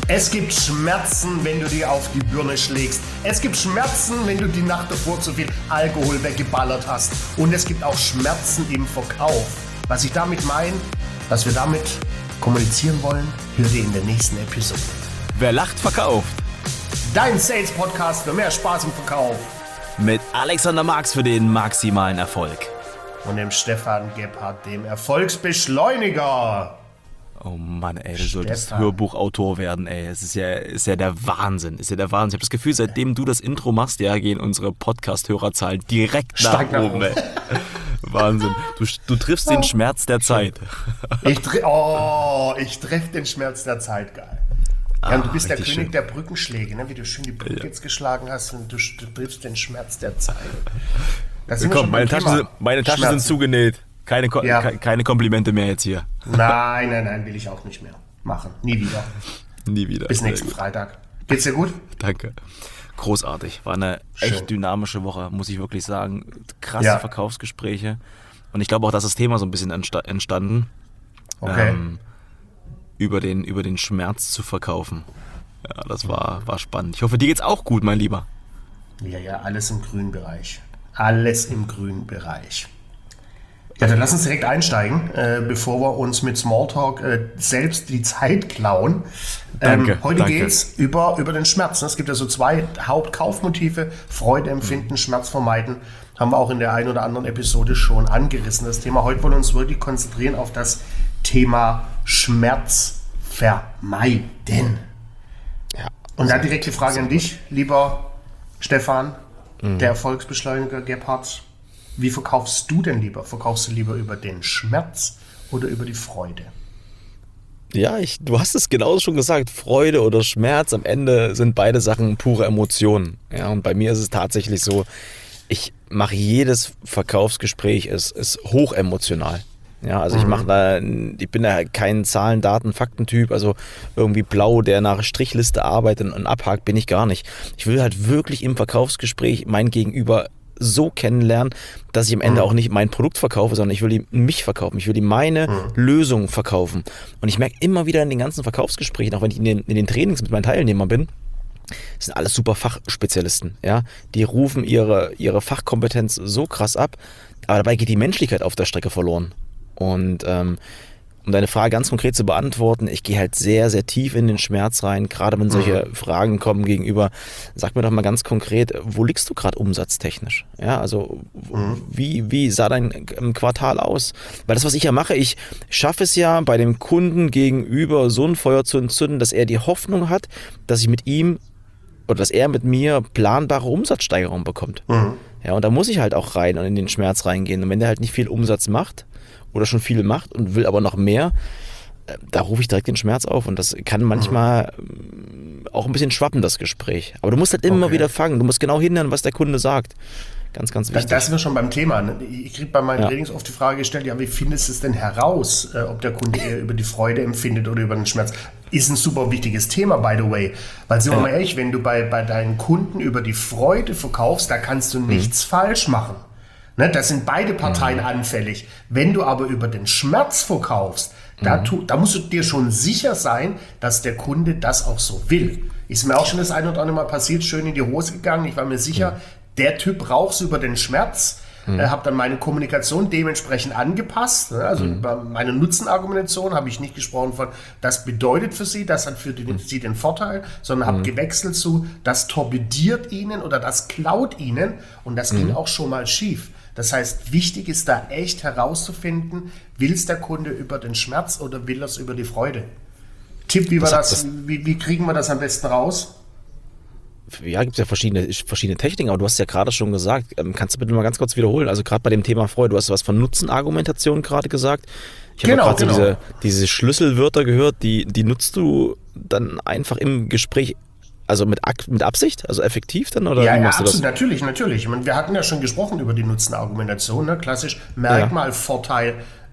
Es gibt Schmerzen, wenn du dir auf die Birne schlägst. Es gibt Schmerzen, wenn du die Nacht davor zu viel Alkohol weggeballert hast. Und es gibt auch Schmerzen im Verkauf. Was ich damit meine, was wir damit kommunizieren wollen, hört ihr in der nächsten Episode. Wer lacht, verkauft. Dein Sales-Podcast für mehr Spaß im Verkauf. Mit Alexander Marx für den maximalen Erfolg. Und dem Stefan Gebhardt, dem Erfolgsbeschleuniger. Oh Mann, ey, du solltest Hörbuchautor werden, ey. Es ist ja der Wahnsinn. Ich habe das Gefühl, seitdem du das Intro machst, ja, gehen unsere Podcast-Hörerzahlen direkt nach oben, ey. Wahnsinn. Du triffst den Schmerz der Zeit. Ich treffe den Schmerz der Zeit, geil. Ja, und du bist der König schön. Der Brückenschläge, ne? Wie du schön die Brücke jetzt geschlagen hast und du triffst den Schmerz der Zeit. Komm, meine Taschen sind zugenäht. Keine Komplimente mehr jetzt hier. Nein, will ich auch nicht mehr machen. Nie wieder. Nie wieder. Bis nächsten Freitag. Geht's dir gut? Danke. Großartig. War eine echt dynamische Woche, muss ich wirklich sagen. Krasse Verkaufsgespräche. Und ich glaube auch, dass das Thema so ein bisschen entstanden. Okay. Über den Schmerz zu verkaufen. Ja, das war spannend. Ich hoffe, dir geht's auch gut, mein Lieber. Ja, alles im grünen Bereich. Alles im grünen Bereich. Ja, dann lass uns direkt einsteigen, bevor wir uns mit Smalltalk selbst die Zeit klauen. Heute geht es über den Schmerz. Es gibt ja so zwei Hauptkaufmotive: Freude empfinden, Schmerz vermeiden. Haben wir auch in der einen oder anderen Episode schon angerissen, das Thema. Heute wollen wir uns wirklich konzentrieren auf das Thema Schmerz vermeiden. Ja, und dann direkt die Frage an dich, lieber Stefan, der Erfolgsbeschleuniger Gebhardt. Wie verkaufst du denn lieber? Verkaufst du lieber über den Schmerz oder über die Freude? Ja, du hast es genauso schon gesagt. Freude oder Schmerz, am Ende sind beide Sachen pure Emotionen. Ja, und bei mir ist es tatsächlich so, ich mache jedes Verkaufsgespräch ist hochemotional. Ja, also ich bin da kein Zahlen, Daten, Faktentyp, also irgendwie blau, der nach Strichliste arbeitet und abhakt, bin ich gar nicht. Ich will halt wirklich im Verkaufsgespräch mein Gegenüber so kennenlernen, dass ich am Ende auch nicht mein Produkt verkaufe, sondern ich will mich verkaufen. Ich will meine Lösung verkaufen. Und ich merke immer wieder in den ganzen Verkaufsgesprächen, auch wenn ich in den Trainings mit meinen Teilnehmern bin, das sind alles super Fachspezialisten. Ja? Die rufen ihre Fachkompetenz so krass ab, aber dabei geht die Menschlichkeit auf der Strecke verloren. Und um deine Frage ganz konkret zu beantworten, ich gehe halt sehr, sehr tief in den Schmerz rein, gerade wenn solche Fragen kommen gegenüber. Sag mir doch mal ganz konkret, wo liegst du gerade umsatztechnisch? Ja, also wie sah dein Quartal aus? Weil das, was ich ja mache, ich schaffe es ja bei dem Kunden gegenüber so ein Feuer zu entzünden, dass er die Hoffnung hat, dass ich mit ihm oder dass er mit mir planbare Umsatzsteigerung bekommt. Ja, und da muss ich halt auch rein und in den Schmerz reingehen. Und wenn der halt nicht viel Umsatz macht, oder schon viel macht und will aber noch mehr, da rufe ich direkt den Schmerz auf und das kann manchmal auch ein bisschen schwappen, das Gespräch. Aber du musst halt immer wieder fangen, du musst genau hinhören, was der Kunde sagt. Ganz, ganz wichtig. Das sind wir schon beim Thema. Ich kriege bei meinen Trainings oft die Frage gestellt, ja, wie findest du es denn heraus, ob der Kunde eher über die Freude empfindet oder über den Schmerz? Ist ein super wichtiges Thema, by the way. Weil, sind wir mal ehrlich, wenn du bei deinen Kunden über die Freude verkaufst, da kannst du nichts falsch machen. Ne, das sind beide Parteien anfällig. Wenn du aber über den Schmerz verkaufst, da musst du dir schon sicher sein, dass der Kunde das auch so will. Ist mir auch schon das eine oder andere Mal passiert, schön in die Hose gegangen. Ich war mir sicher, der Typ braucht über den Schmerz. Habe dann meine Kommunikation dementsprechend angepasst. Ne? Also bei meiner Nutzenargumentation habe ich nicht gesprochen von, das bedeutet für Sie, das hat für Sie den Vorteil, sondern habe gewechselt zu, das torpediert Ihnen oder das klaut Ihnen. Und das ging auch schon mal schief. Das heißt, wichtig ist da echt herauszufinden, will es der Kunde über den Schmerz oder will er es über die Freude? Tipp, wie kriegen wir das am besten raus? Ja, gibt es ja verschiedene Techniken, aber du hast ja gerade schon gesagt, kannst du bitte mal ganz kurz wiederholen, also gerade bei dem Thema Freude, du hast was von Nutzenargumentation gerade gesagt. Ich habe gerade diese Schlüsselwörter gehört, die nutzt du dann einfach im Gespräch. Also mit Absicht, also effektiv dann? Oder ja, absolut, natürlich. Ich meine, wir hatten ja schon gesprochen über die Nutzenargumentation, ne? Klassisch Merkmal, Vorteil,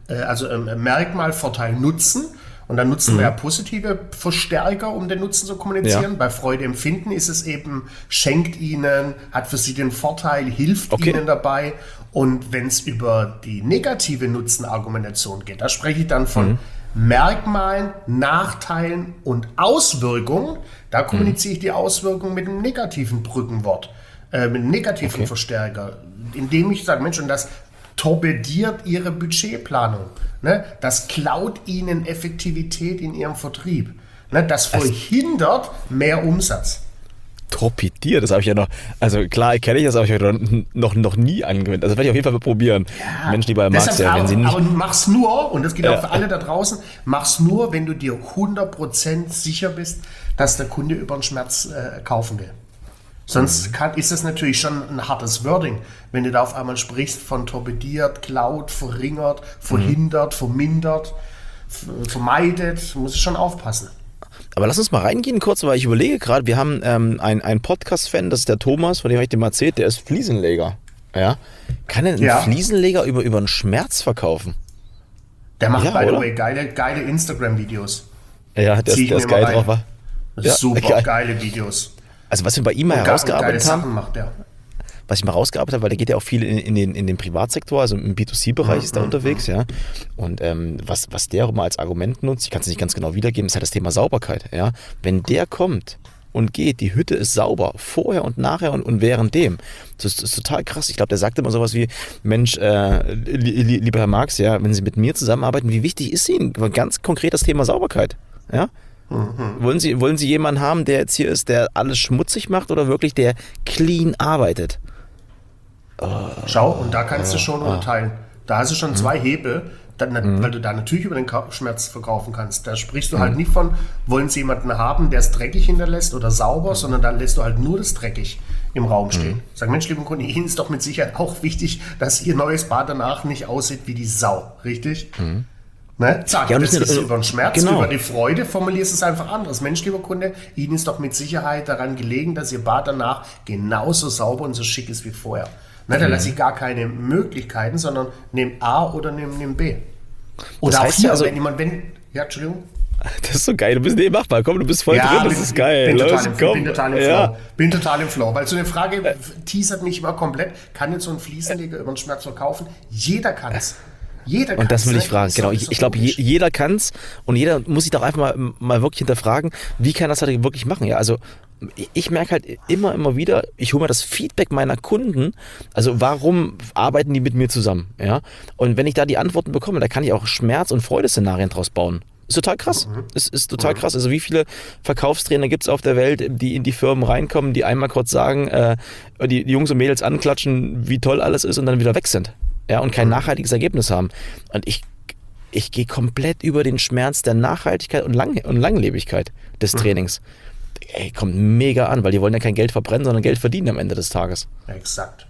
Merkmal, Vorteil, Nutzen. Und dann nutzen wir ja positive Verstärker, um den Nutzen zu kommunizieren. Ja. Bei Freude empfinden ist es eben, schenkt ihnen, hat für sie den Vorteil, hilft ihnen dabei. Und wenn es über die negative Nutzenargumentation geht, da spreche ich dann von Merkmalen, Nachteilen und Auswirkungen. Da kommuniziere ich die Auswirkungen mit einem negativen Brückenwort, mit einem negativen Verstärker, indem ich sage, Mensch, und das torpediert ihre Budgetplanung. Ne? Das klaut ihnen Effektivität in ihrem Vertrieb. Ne? Das verhindert mehr Umsatz. Torpediert, das habe ich ja noch, also klar, kenne ich das, aber ich habe noch nie angewendet. Also werde ich auf jeden Fall mal probieren. Ja, Mensch, lieber Max, ja, wenn Sie nicht... Aber mach's nur, und das geht auch für alle da draußen, mach's nur, wenn du dir 100% sicher bist, dass der Kunde über den Schmerz kaufen will. Sonst ist das natürlich schon ein hartes Wording, wenn du da auf einmal sprichst von torpediert, klaut, verringert, verhindert, vermindert, vermeidet, muss ich schon aufpassen. Aber lass uns mal reingehen kurz, weil ich überlege gerade, wir haben einen Podcast-Fan, das ist der Thomas, von dem habe ich dir mal erzählt, der ist Fliesenleger. Ja? Kann er einen Fliesenleger über einen Schmerz verkaufen? Der macht, by the way, geile Instagram-Videos. Ja, der ist geil drauf, war. Das ist super, geile Videos. Also was wir bei ihm mal herausgearbeitet haben, macht der. was ich mal rausgearbeitet habe, weil der geht ja auch viel in den Privatsektor, also im B2C-Bereich ist er unterwegs, ja. Und was der auch mal als Argument nutzt, ich kann es nicht ganz genau wiedergeben, ist halt das Thema Sauberkeit, ja. Wenn der kommt und geht, die Hütte ist sauber, vorher und nachher und währenddem. Das ist total krass. Ich glaube, der sagt immer sowas wie, Mensch, lieber Herr Marx, ja, wenn Sie mit mir zusammenarbeiten, wie wichtig ist Ihnen ganz konkret das Thema Sauberkeit, ja? Wollen Sie jemanden haben, der jetzt hier ist, der alles schmutzig macht oder wirklich der clean arbeitet? Schau, und da kannst du schon unterteilen. Da hast du schon zwei Hebel, weil du da natürlich über den Schmerz verkaufen kannst. Da sprichst du halt nicht von, wollen Sie jemanden haben, der es dreckig hinterlässt oder sauber, sondern da lässt du halt nur das dreckig im Raum stehen. Sag, Mensch, lieben Kunden, Ihnen ist doch mit Sicherheit auch wichtig, dass Ihr neues Bad danach nicht aussieht wie die Sau, richtig? Ne? Zack, ja, das ist über den Schmerz, über die Freude, formulierst es einfach anders. Mensch, lieber Kunde, Ihnen ist doch mit Sicherheit daran gelegen, dass Ihr Bad danach genauso sauber und so schick ist wie vorher. Ne, da lasse ich gar keine Möglichkeiten, sondern nehm A oder nehm B. Oder das auch heißt hier, also, ja, Entschuldigung. Das ist so geil, du bist machbar, komm, du bist voll drin, das ist geil. Bin total im Flow, weil so eine Frage teasert mich immer komplett, kann jetzt so ein Fliesenleger über den Schmerz verkaufen? Jeder kann es. Und das will ich fragen, genau. Ich glaube, jeder kann es und jeder muss sich doch einfach mal wirklich hinterfragen, wie kann das halt wirklich machen? Ja, also ich merke halt immer wieder, ich hole mir das Feedback meiner Kunden, also warum arbeiten die mit mir zusammen? Ja? Und wenn ich da die Antworten bekomme, da kann ich auch Schmerz- und Freudeszenarien draus bauen. Ist total krass. Ist total krass. Also wie viele Verkaufstrainer gibt es auf der Welt, die in die Firmen reinkommen, die einmal kurz sagen, die Jungs und Mädels anklatschen, wie toll alles ist und dann wieder weg sind. Ja, und kein nachhaltiges Ergebnis haben. Und ich gehe komplett über den Schmerz der Nachhaltigkeit und Langlebigkeit des Trainings. Ey, kommt mega an, weil die wollen ja kein Geld verbrennen, sondern Geld verdienen am Ende des Tages. Exakt.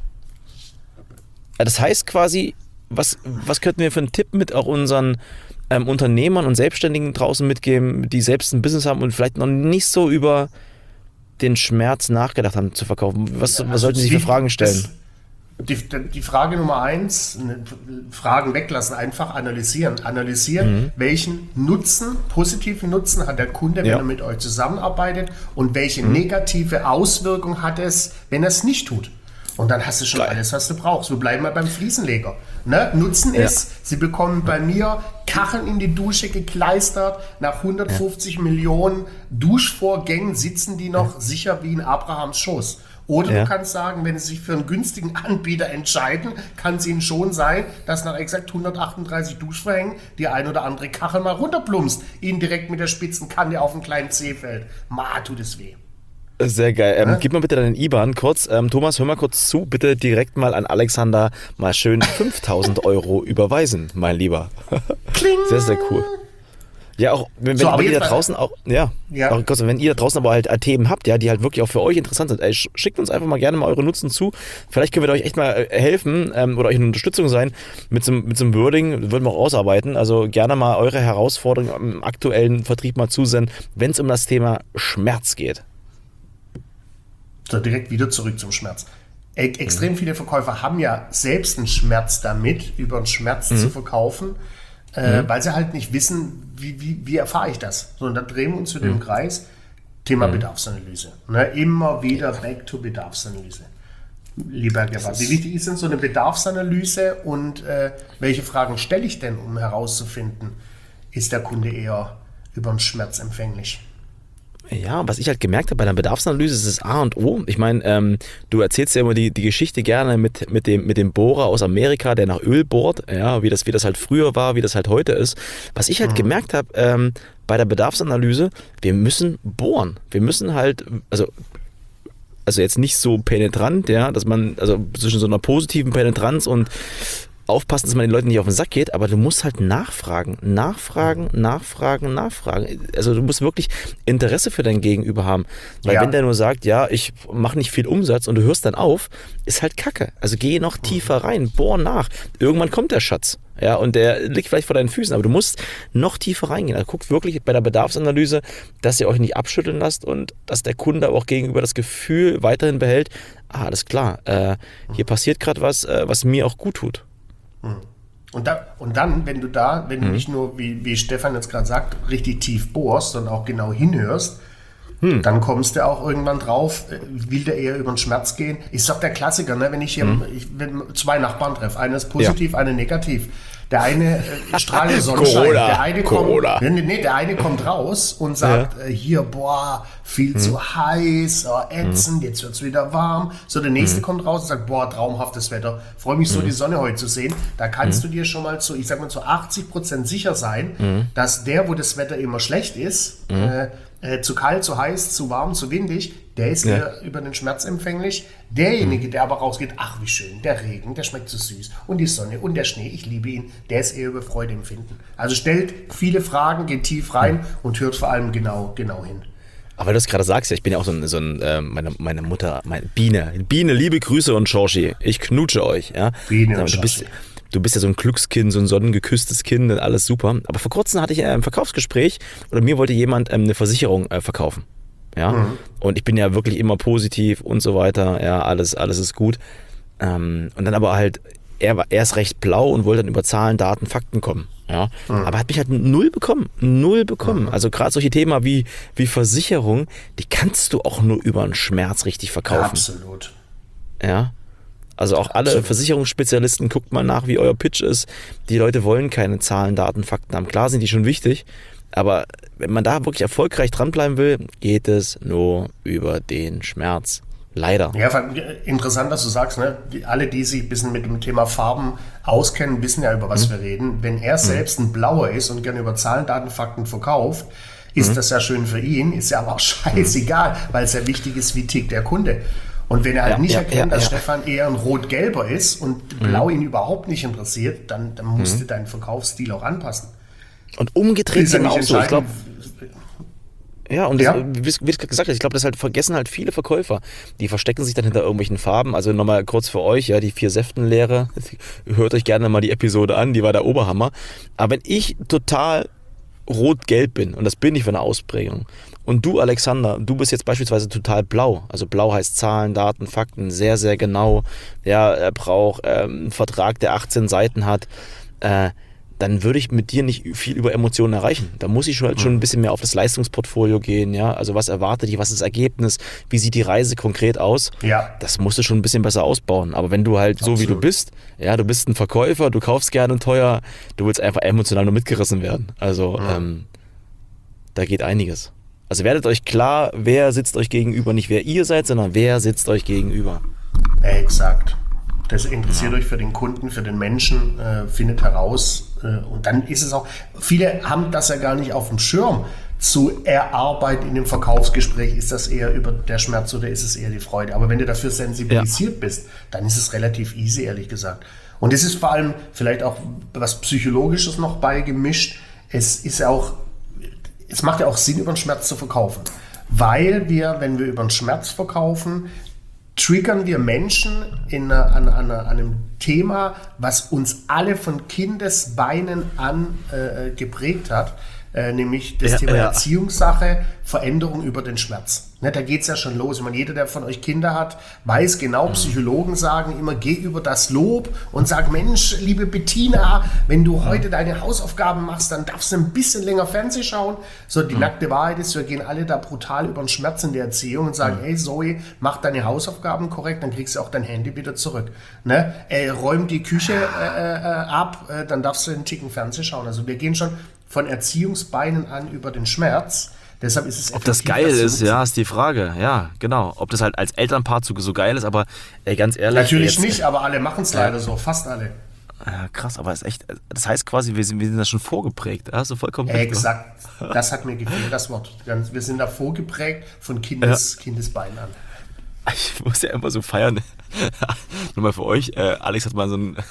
Das heißt quasi, was könnten wir für einen Tipp mit auch unseren Unternehmern und Selbstständigen draußen mitgeben, die selbst ein Business haben und vielleicht noch nicht so über den Schmerz nachgedacht haben zu verkaufen? Was sollten sie für Fragen stellen? Die Frage Nummer 1, Fragen weglassen, einfach analysieren. Analysieren, welchen Nutzen, positiven Nutzen hat der Kunde, wenn er mit euch zusammenarbeitet und welche negative Auswirkung hat es, wenn er es nicht tut. Und dann hast du schon alles, was du brauchst. Wir bleiben mal beim Fliesenleger. Ne? Nutzen ist, Sie bekommen bei mir Kacheln in die Dusche gekleistert. Nach 150 Millionen Duschvorgängen sitzen die noch sicher wie in Abrahams Schoß. Oder du kannst sagen, wenn Sie sich für einen günstigen Anbieter entscheiden, kann es Ihnen schon sein, dass nach exakt 138 Duschvorhängen die ein oder andere Kachel mal runterplumpst, Ihnen direkt mit der spitzen Kante auf einen kleinen Zeh fällt. Tut es weh. Sehr geil. Gib mal bitte deinen IBAN kurz. Thomas, hör mal kurz zu. Bitte direkt mal an Alexander mal schön 5.000 € überweisen, mein Lieber. Kling. Sehr, sehr cool. Ja, auch wenn ihr da draußen auch, wenn ihr da draußen aber halt Themen habt, ja, die halt wirklich auch für euch interessant sind, schickt uns einfach mal gerne mal eure Nutzen zu. Vielleicht können wir euch echt mal helfen oder euch eine Unterstützung sein mit so einem Wording, würden wir auch ausarbeiten. Also gerne mal eure Herausforderungen im aktuellen Vertrieb mal zusenden, wenn es um das Thema Schmerz geht. So, direkt wieder zurück zum Schmerz. Extrem viele Verkäufer haben ja selbst einen Schmerz damit, über einen Schmerz zu verkaufen, weil sie halt nicht wissen, wie erfahre ich das. So, und dann drehen wir uns zu dem Kreis, Thema Bedarfsanalyse. Ne, immer wieder back to Bedarfsanalyse. Lieber Herr Gebhardt, wie wichtig ist denn so eine Bedarfsanalyse und welche Fragen stelle ich denn, um herauszufinden, ist der Kunde eher über den Schmerz empfänglich. Ja, was ich halt gemerkt habe bei der Bedarfsanalyse, ist das A und O. Ich meine, du erzählst ja immer die Geschichte gerne mit dem Bohrer aus Amerika, der nach Öl bohrt, ja, wie das halt früher war, wie das halt heute ist. Was ich halt gemerkt habe, bei der Bedarfsanalyse, wir müssen bohren. Wir müssen halt, also jetzt nicht so penetrant, ja, dass man, also zwischen so einer positiven Penetranz und aufpassen, dass man den Leuten nicht auf den Sack geht, aber du musst halt nachfragen. Also du musst wirklich Interesse für dein Gegenüber haben. Weil wenn der nur sagt, ja, ich mache nicht viel Umsatz und du hörst dann auf, ist halt Kacke. Also geh noch tiefer rein, bohr nach. Irgendwann kommt der Schatz. Ja, und der liegt vielleicht vor deinen Füßen, aber du musst noch tiefer reingehen. Also guckt wirklich bei der Bedarfsanalyse, dass ihr euch nicht abschütteln lasst und dass der Kunde auch gegenüber das Gefühl weiterhin behält, alles klar, hier passiert gerade was, was mir auch gut tut. Und dann, wenn du nicht nur, wie Stefan jetzt gerade sagt, richtig tief bohrst, sondern auch genau hinhörst, dann kommst du auch irgendwann drauf, will der eher über den Schmerz gehen. Ich sag der Klassiker, ne, wenn ich zwei Nachbarn treffe, einer ist positiv, einer negativ. Der eine strahlt Sonnenschein, der eine kommt raus und sagt, hier, boah, viel zu heiß, ätzend, jetzt wird es wieder warm. So, der nächste kommt raus und sagt, boah, traumhaftes Wetter, freue mich so, die Sonne heute zu sehen. Da kannst du dir schon mal zu 80% sicher sein, dass der, wo das Wetter immer schlecht ist, zu kalt, zu heiß, zu warm, zu windig, der ist eher über den Schmerz empfänglich. Derjenige, der aber rausgeht, ach wie schön, der Regen, der schmeckt so süß und die Sonne und der Schnee, ich liebe ihn, der ist eher über Freude empfinden. Also stellt viele Fragen, geht tief rein und hört vor allem genau hin. Aber weil du es gerade sagst, ja, ich bin ja auch meine Mutter, meine Biene, liebe Grüße und Schorschi, ich knutsche euch. Ja. Biene und Schorschi. Du bist ja so ein Glückskind, so ein sonnengeküsstes Kind und alles super. Aber vor kurzem hatte ich ein Verkaufsgespräch oder mir wollte jemand eine Versicherung verkaufen. Ja? Und ich bin ja wirklich immer positiv und so weiter. Ja, alles ist gut. Und dann aber halt, er ist recht blau und wollte dann über Zahlen, Daten, Fakten kommen. Ja? Aber hat mich halt null bekommen. Also gerade solche Themen wie Versicherung, die kannst du auch nur über einen Schmerz richtig verkaufen. Absolut. Ja. Also auch alle Versicherungsspezialisten, guckt mal nach, wie euer Pitch ist. Die Leute wollen keine Zahlen, Daten, Fakten haben. Klar sind die schon wichtig, aber wenn man da wirklich erfolgreich dranbleiben will, geht es nur über den Schmerz. Leider. Ja, interessant, dass du sagst, ne? Alle, die sich ein bisschen mit dem Thema Farben auskennen, wissen ja, über was wir reden. Wenn er selbst ein Blauer ist und gerne über Zahlen, Daten, Fakten verkauft, ist das ja schön für ihn, ist ja aber auch scheißegal, weil es ja wichtig ist, wie tickt der Kunde. Und wenn er halt nicht erkennt, dass Stefan eher ein Rot-Gelber ist und Blau ihn überhaupt nicht interessiert, dann musst du deinen Verkaufsstil auch anpassen. Und umgedreht ist auch so. Ich glaube, wie du gesagt hast, ich glaube, das halt vergessen halt viele Verkäufer. Die verstecken sich dann hinter irgendwelchen Farben. Also nochmal kurz für euch, ja, die 4-Säften-Lehre. Hört euch gerne mal die Episode an, die war der Oberhammer. Aber wenn ich total rot-gelb bin, und das bin ich für eine Ausprägung, und du, Alexander, du bist jetzt beispielsweise total blau. Also blau heißt Zahlen, Daten, Fakten, sehr, sehr genau. Ja, er braucht einen Vertrag, der 18 Seiten hat. Dann würde ich mit dir nicht viel über Emotionen erreichen. Da muss ich schon ein bisschen mehr auf das Leistungsportfolio gehen. Ja? Also was erwartet dich, was ist das Ergebnis, wie sieht die Reise konkret aus? Ja. Das musst du schon ein bisschen besser ausbauen. Aber wenn du halt so wie du bist, ja, du bist ein Verkäufer, du kaufst gerne und teuer, du willst einfach emotional nur mitgerissen werden. Also da geht einiges. Also werdet euch klar, wer sitzt euch gegenüber, nicht wer ihr seid, sondern wer sitzt euch gegenüber. Exakt. Das interessiert euch für den Kunden, für den Menschen, findet heraus. Und dann ist es auch, viele haben das ja gar nicht auf dem Schirm zu erarbeiten in dem Verkaufsgespräch. Ist das eher über der Schmerz oder ist es eher die Freude? Aber wenn du dafür sensibilisiert bist, dann ist es relativ easy, ehrlich gesagt. Und es ist vor allem vielleicht auch was Psychologisches noch beigemischt. Es macht ja auch Sinn, über den Schmerz zu verkaufen. Weil wenn wir über den Schmerz verkaufen, triggern wir Menschen an einem Thema, was uns alle von Kindesbeinen an geprägt hat, nämlich das Thema Erziehungssache, Veränderung über den Schmerz. Ne, da geht es ja schon los. Ich meine, jeder, der von euch Kinder hat, weiß genau, Psychologen sagen immer, geh über das Lob und sag, Mensch, liebe Bettina, wenn du heute deine Hausaufgaben machst, dann darfst du ein bisschen länger Fernsehen schauen. So, die nackte Wahrheit ist, wir gehen alle da brutal über den Schmerz in der Erziehung und sagen, hey Zoe, mach deine Hausaufgaben korrekt, dann kriegst du auch dein Handy wieder zurück. Ne? Räum die Küche ab, dann darfst du einen Ticken Fernsehen schauen. Also wir gehen schon von Erziehungsbeinen an über den Schmerz. Deshalb ist es ob das geil ist, ja, ist die Frage. Ja, genau. Ob das halt als Elternpaar so geil ist, aber ganz ehrlich. Natürlich nicht, aber alle machen es leider so, fast alle. Ja, krass, aber ist echt, das heißt quasi, wir sind da schon vorgeprägt. Hast du vollkommen recht. Exakt, das hat mir gefehlt, das Wort. Wir sind da vorgeprägt von Kindesbeinen an. Ich muss ja immer so feiern. Nur mal für euch, Alex hat mal so ein...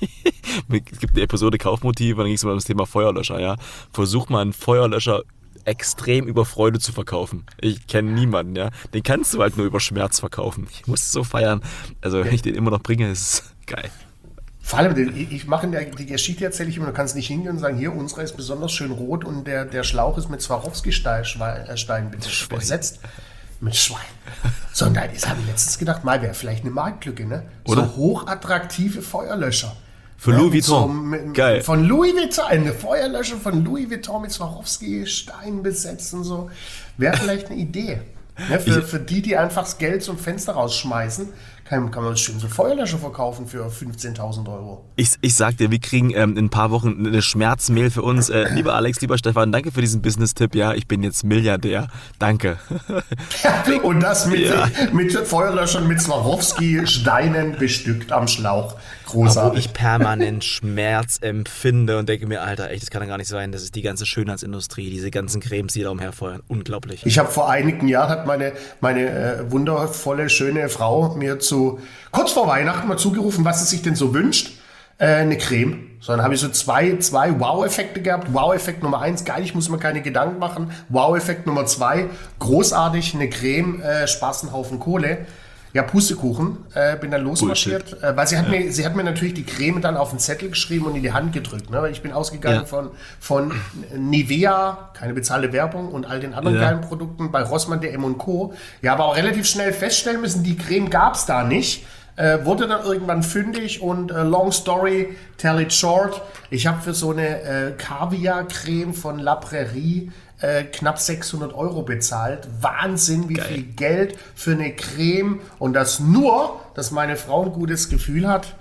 Es gibt eine Episode Kaufmotive, dann ging es mal um das Thema Feuerlöscher, ja. Versuch mal einen Feuerlöscher extrem über Freude zu verkaufen. Ich kenne niemanden, ja. Den kannst du halt nur über Schmerz verkaufen. Ich muss es so feiern. Also, wenn ich den immer noch bringe, ist es geil. Vor allem, ich mache die Geschichte, erzähle ich immer, du kannst nicht hingehen und sagen, hier, unsere ist besonders schön rot und der Schlauch ist mit Swarovski-Stein besetzt. Mit Schwein. Sondern das habe ich letztens gedacht, mal wäre vielleicht eine Marktlücke, ne? Oder? So hochattraktive Feuerlöscher. Für Louis Vuitton. So Geil. Von Louis Vuitton, eine Feuerlöscher von Louis Vuitton mit Swarovski-Stein besetzt und so. Wäre vielleicht eine Idee. Ne? Für die einfach das Geld zum Fenster rausschmeißen, kann man schön so Feuerlöscher verkaufen für 15.000 €. Ich sag dir, wir kriegen in ein paar Wochen eine Schmerzmail für uns. Lieber Alex, lieber Stefan, danke für diesen Business-Tipp. Ja, ich bin jetzt Milliardär. Danke. Und das mit Feuerlöschern mit Swarovski-Steinen bestückt am Schlauch. Großartig. Wo ich permanent Schmerz empfinde und denke mir, Alter, echt, das kann ja gar nicht sein. Das ist die ganze Schönheitsindustrie, diese ganzen Cremes, die da umherfeuern. Unglaublich. Ich habe vor einigen Jahren, hat meine wundervolle, schöne Frau mir kurz vor Weihnachten mal zugerufen, was sie sich denn so wünscht. Eine Creme. So, dann habe ich so zwei Wow-Effekte gehabt. Wow-Effekt Nummer 1, geil, ich muss mir keine Gedanken machen. Wow-Effekt Nummer 2, großartig, eine Creme, Spaß, ein Haufen Kohle. Ja, Pustekuchen, bin dann losmarschiert, weil sie hat mir natürlich die Creme dann auf den Zettel geschrieben und in die Hand gedrückt, ne? Weil ich bin ausgegangen von Nivea, keine bezahlte Werbung und all den anderen geilen Produkten bei Rossmann, DM und Co. Ja, aber auch relativ schnell feststellen müssen, die Creme gab es da nicht. Wurde dann irgendwann fündig und long story, tell it short. Ich habe für so eine Kaviar-Creme von La Prairie knapp 600 € bezahlt. Wahnsinn, wie viel Geld für eine Creme. Und das nur, dass meine Frau ein gutes Gefühl hat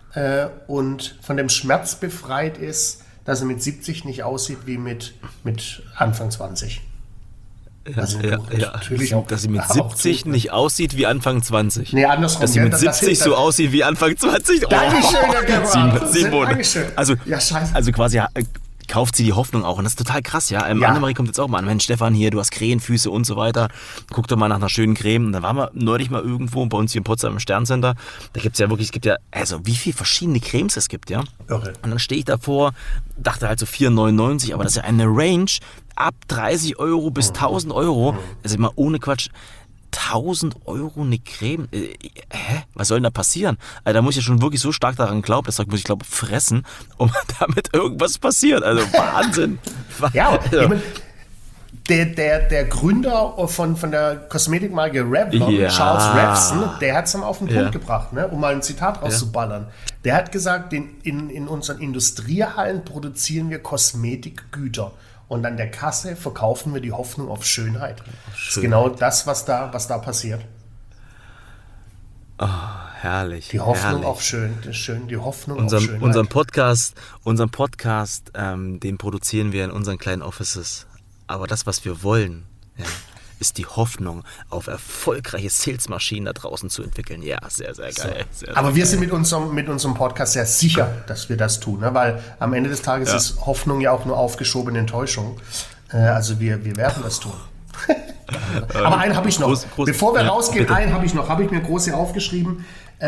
und von dem Schmerz befreit ist, dass sie mit 70 nicht aussieht wie mit Anfang 20. Also natürlich auch, dass sie mit 70 so, nicht aussieht wie Anfang 20. Nee, andersrum. Dass sie mit 70 so aussieht wie Anfang 20. Oh, Dankeschön, Herr Gebhardt. Dankeschön. Also quasi kauft sie die Hoffnung auch. Und das ist total krass, ja. Annemarie kommt jetzt auch mal an. Mensch, Stefan, hier, du hast Krähenfüße und so weiter. Guck doch mal nach einer schönen Creme. Und da waren wir neulich mal irgendwo bei uns hier in Potsdam im Sterncenter. Da gibt es ja, also wie viele verschiedene Cremes es gibt, ja. Irre. Und dann stehe ich davor, dachte halt so 4,99, aber das ist ja eine Range ab 30 € bis 1.000 €. Also immer ohne Quatsch. 1.000 € eine Creme? Was soll denn da passieren? Also da muss ich ja schon wirklich so stark daran glauben, das muss ich glaube fressen, um damit irgendwas passiert. Also Wahnsinn. Ja, ich mein, der Gründer von der Kosmetikmarke Revlon, Charles Revson, der hat es auf den Punkt gebracht, ne, um mal ein Zitat rauszuballern. Der hat gesagt, in unseren Industriehallen produzieren wir Kosmetikgüter. Und an der Kasse verkaufen wir die Hoffnung auf Schönheit. Das ist genau das, was da passiert. Oh, herrlich. Die Hoffnung herrlich. auf die Hoffnung auf Schönheit. Unseren Podcast, den produzieren wir in unseren kleinen Offices. Aber das, was wir wollen, ist die Hoffnung auf erfolgreiche Salesmaschinen da draußen zu entwickeln. Ja, sehr, sehr geil. So. Sehr, aber wir sind mit unserem Podcast sehr sicher, dass wir das tun, ne? Weil am Ende des Tages ist Hoffnung ja auch nur aufgeschobene Enttäuschung. Also wir werden das tun. Aber einen habe ich noch. Bevor wir rausgehen, einen habe ich noch. Habe ich mir groß hier aufgeschrieben.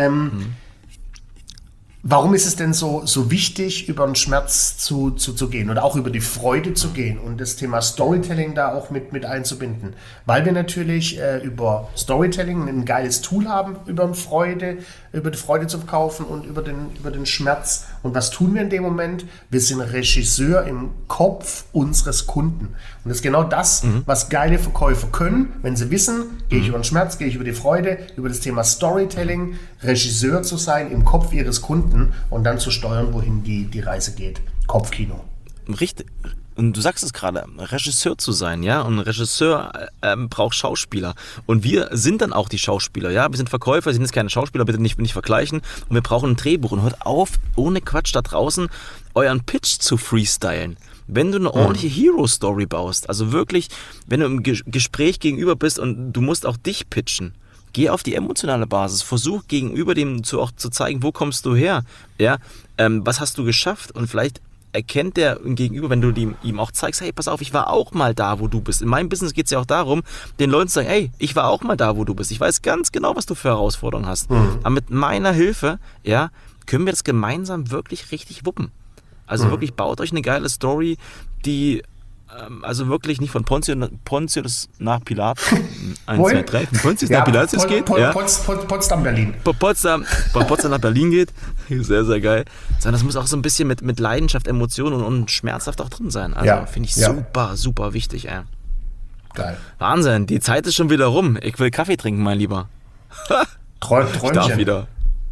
Warum ist es denn so wichtig, über den Schmerz zu gehen oder auch über die Freude zu gehen und das Thema Storytelling da auch mit einzubinden? Weil wir natürlich über Storytelling ein geiles Tool haben, über die Freude zu verkaufen und über den Schmerz. Und was tun wir in dem Moment? Wir sind Regisseur im Kopf unseres Kunden. Und das ist genau das, was geile Verkäufer können, wenn sie wissen, gehe ich über den Schmerz, gehe ich über die Freude, über das Thema Storytelling, Regisseur zu sein im Kopf ihres Kunden und dann zu steuern, wohin die Reise geht. Kopfkino. Richtig. Und du sagst es gerade, Regisseur zu sein, ja, und ein Regisseur braucht Schauspieler. Und wir sind dann auch die Schauspieler, ja, wir sind Verkäufer, sind jetzt keine Schauspieler, bitte nicht vergleichen. Und wir brauchen ein Drehbuch. Und hört auf, ohne Quatsch da draußen euren Pitch zu freestylen. Wenn du eine ordentliche Hero-Story baust, also wirklich, wenn du im Gespräch gegenüber bist und du musst auch dich pitchen, geh auf die emotionale Basis, versuch gegenüber dem auch zu zeigen, wo kommst du her, ja, was hast du geschafft und vielleicht erkennt der Gegenüber, wenn du ihm auch zeigst, hey, pass auf, ich war auch mal da, wo du bist. In meinem Business geht es ja auch darum, den Leuten zu sagen, hey, ich war auch mal da, wo du bist. Ich weiß ganz genau, was du für Herausforderungen hast. Aber mit meiner Hilfe, ja, können wir das gemeinsam wirklich richtig wuppen. Also wirklich, baut euch eine geile Story, die also wirklich nicht von Pontius nach Pilatus, 1, 2, 3, von Pontius nach Pilatus geht. Potsdam, Berlin. Potsdam nach Berlin geht. Sehr, sehr geil. Sondern das muss auch so ein bisschen mit Leidenschaft, Emotionen und schmerzhaft auch drin sein. Also finde ich super, super wichtig, ey. Geil. Wahnsinn, die Zeit ist schon wieder rum. Ich will Kaffee trinken, mein Lieber. Träumchen. Ich darf wieder.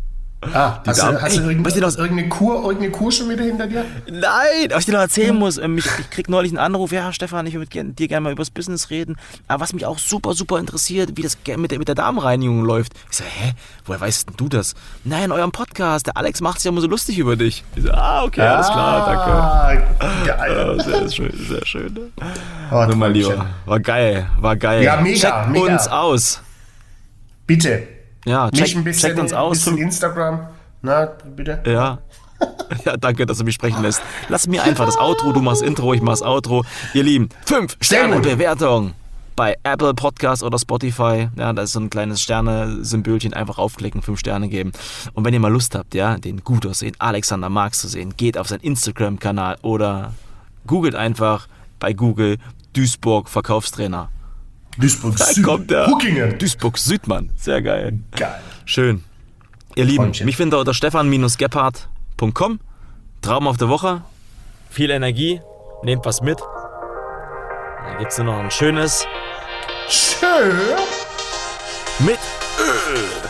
Hast du irgendeine Kur schon wieder hinter dir? Nein, was ich dir noch erzählen muss, ich krieg neulich einen Anruf, ja Stefan, ich würde mit dir gerne mal über das Business reden, aber was mich auch super, super interessiert, wie das mit der Darmreinigung läuft. Ich so, woher weißt denn du das? Nein, in eurem Podcast, der Alex macht sich ja immer so lustig über dich. Ich so, okay, alles klar, danke. Geil. Sehr schön, sehr schön. Nur mal lieber, war geil. Ja, mega, Checkt mega. uns aus. Bitte. Ja, checkt uns aus. Bisschen Instagram. Na, bitte. Ja. Ja, danke, dass du mich sprechen lässt. Lass mir einfach das Outro, du machst Intro, ich mach's Outro. Ihr Lieben, 5 Sterne Bewertung bei Apple Podcast oder Spotify. Ja, da ist so ein kleines Sterne-Symbolchen, einfach aufklicken, 5 Sterne geben. Und wenn ihr mal Lust habt, ja, den gut aussehen Alexander Marx zu sehen, geht auf seinen Instagram-Kanal oder googelt einfach bei Google Duisburg Verkaufstrainer. Duisburg Da Süd. kommt der Huckingen. Duisburg Südmann. Sehr geil. Geil. Schön. Ihr Lieben, Freundchen. mich findet ihr unter stefan-gebhardt.com. Traum auf der Woche. Viel Energie. Nehmt was mit. Dann gibt es nur noch ein schönes Schön. mit Öl.